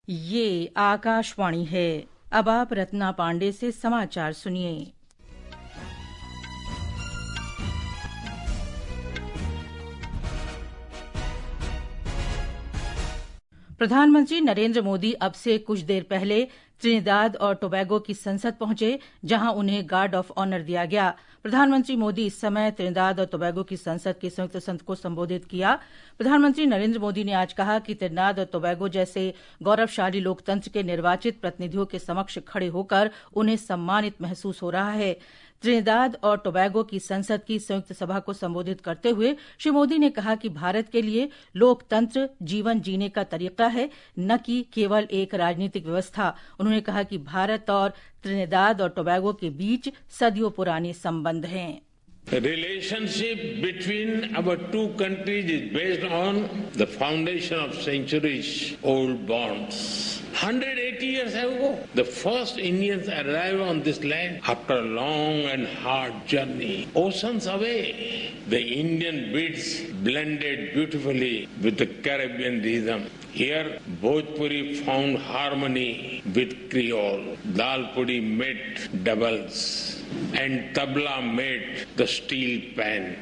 ये आकाशवाणी है। अब आप रत्ना पांडे से समाचार सुनिए। प्रधानमंत्री नरेंद्र मोदी अब से कुछ देर पहले त्रिनिदाद और टोबैगो की संसद पहुंचे, जहां उन्हें गार्ड ऑफ ऑनर दिया गया। प्रधानमंत्री मोदी इस समय त्रिनिदाद और टोबैगो की संसद के संयुक्त सत्र को संबोधित किया। प्रधानमंत्री नरेंद्र मोदी ने आज कहा कि त्रिनिदाद और टोबैगो जैसे गौरवशाली लोकतंत्र के निर्वाचित प्रतिनिधियों के समक्ष खड़े होकर उन्हें सम्मानित महसूस हो रहा है। त्रिनिदाद और टोबैगो की संसद की संयुक्त सभा को संबोधित करते हुए श्री मोदी ने कहा कि भारत के लिए लोकतंत्र जीवन जीने का तरीका है, न कि केवल एक राजनीतिक व्यवस्था। उन्होंने कहा कि भारत और त्रिनिदाद और टोबैगो के बीच सदियों पुराने संबंध हैं। Relationship between our two countries is based on the foundation of centuries-old bonds. 180 years ago, the first Indians arrived on this land after a long and hard journey. Oceans away, the Indian beats blended beautifully with the Caribbean rhythm. Here, Bhojpuri found harmony with Creole. Dal puri met doubles, and tabla met the steel pan.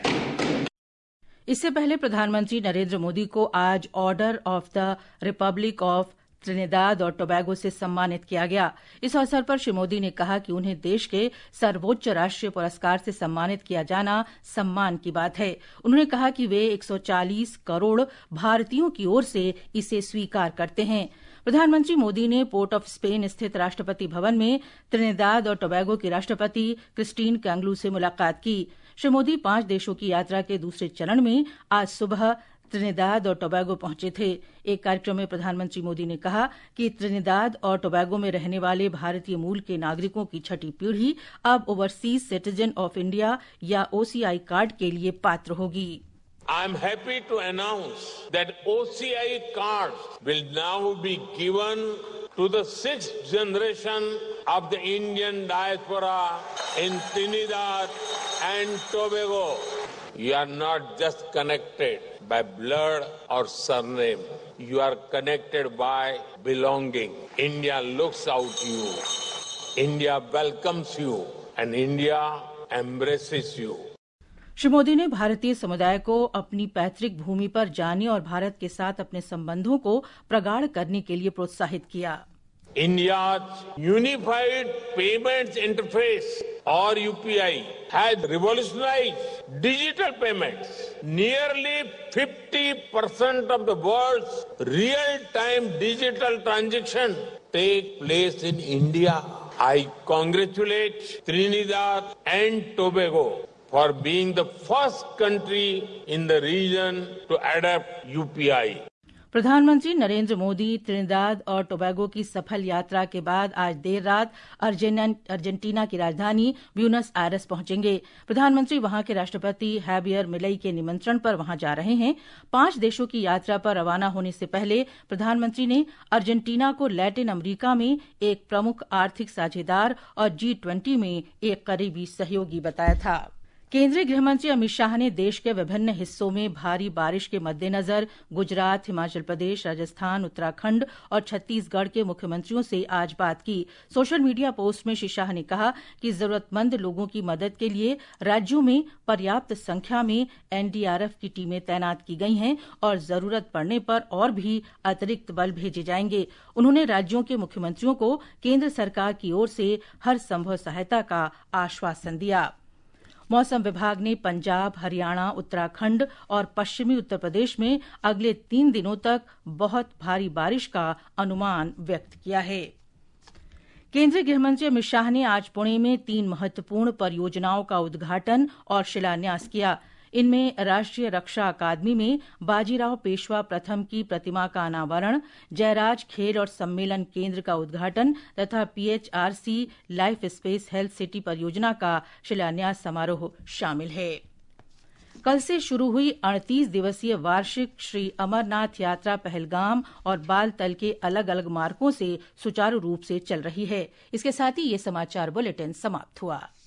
इससे पहले प्रधानमंत्री नरेंद्र मोदी को आज Order of the Republic of Trinidad और Tobago से सम्मानित किया गया। इस अवसर पर श्री मोदी ने कहा कि उन्हें देश के सर्वोच्च राष्ट्रीय पुरस्कार से सम्मानित किया जाना सम्मान की बात है। उन्होंने कहा कि वे 140 करोड़ भारतीयों की ओर से इसे स्वीकार करते हैं। प्रधानमंत्री मोदी ने पोर्ट ऑफ स्पेन स्थित राष्ट्रपति भवन में त्रिनिदाद और टोबैगो की राष्ट्रपति क्रिस्टीन कैंगलू से मुलाकात की। श्री मोदी 5 देशों की यात्रा के दूसरे चरण में आज सुबह त्रिनिदाद और टोबैगो पहुंचे थे। एक कार्यक्रम में प्रधानमंत्री मोदी ने कहा कि त्रिनिदाद और टोबैगो में रहने वाले भारतीय मूल के नागरिकों की छठी पीढ़ी अब ओवरसीज सिटीजन ऑफ इंडिया या OCI कार्ड के लिए पात्र होगी। I am happy to announce that OCI cards will now be given to the 6th generation of the Indian diaspora in Trinidad and Tobago. You are not just connected by blood or surname. You are connected by belonging. India looks out to you. India welcomes you. And India embraces you. Shri Modi ने भारतीय समुदाय को अपनी पैतृक भूमि पर जाने और भारत के साथ अपने संबंधों को प्रगाढ़ करने के लिए प्रोत्साहित किया। India's unified payments interface or UPI has revolutionized digital payments. Nearly 50% of the world's real-time digital transactions take place in India. I congratulate Trinidad and Tobago for being the first country in the region to adopt UPI. प्रधानमंत्री Narendra Modi Trinidad और Tobago की सफल यात्रा के बाद आज देर रात Argentina की राजधानी ब्यूनस आयर्स पहुंचेंगे। प्रधानमंत्री वहां के राष्ट्रपति हैवियर मिलेई के निमंत्रण पर वहां जा रहे हैं। 5 देशों की यात्रा पर रवाना होने से पहले प्रधानमंत्री ने अर्जेंटीना को लैटिन अमेरिका में एक प्रमुख आर्थिक साझेदार और G20 में एक करीबी सहयोगी बताया था। केंद्रीय गृहमंत्री अमित शाह ने देश के विभिन्न हिस्सों में भारी बारिश के मद्देनजर गुजरात, हिमाचल प्रदेश, राजस्थान, उत्तराखंड और छत्तीसगढ़ के मुख्यमंत्रियों से आज बात की। सोशल मीडिया पोस्ट में श्री शाह ने कहा कि जरूरतमंद लोगों की मदद के लिए राज्यों में पर्याप्त संख्या में NDRF की टीमें तैनात की गई हैं और जरूरत पड़ने पर और भी अतिरिक्त बल भेजे जाएंगे। उन्होंने राज्यों के मुख्यमंत्रियों को केंद्र सरकार की ओर से हर संभव सहायता का आश्वासन दिया। मौसम विभाग ने पंजाब, हरियाणा, उत्तराखंड और पश्चिमी उत्तर प्रदेश में अगले 3 दिनों तक बहुत भारी बारिश का अनुमान व्यक्त किया है। केंद्रीय गृहमंत्री अमित शाह ने आज पुणे में 3 महत्वपूर्ण परियोजनाओं का उद्घाटन और शिलान्यास किया। इनमें राष्ट्रीय रक्षा अकादमी में बाजीराव पेशवा प्रथम की प्रतिमा का अनावरण, जयराज खेल और सम्मेलन केंद्र का उद्घाटन तथा PHRC Life Space Health City परियोजना का शिलान्यास समारोह शामिल है। कल से शुरू हुई 38 दिवसीय वार्षिक श्री अमरनाथ यात्रा पहलगाम और बालतल के अलग अलग मार्गों से सुचारू रूप से चल रही है। इसके साथ ही ये समाचार बुलेटिन समाप्त हुआ।